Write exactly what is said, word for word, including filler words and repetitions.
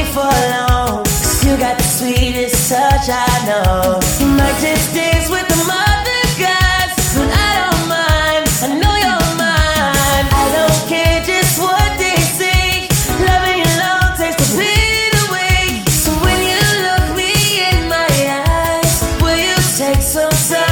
for long. 'Cause you got the sweetest touch I know. You might just dance with the mother gods, but I don't mind, I know you're mine. I don't care just what they say, loving you long takes the pain away. So when you look me in my eyes, will you take some time?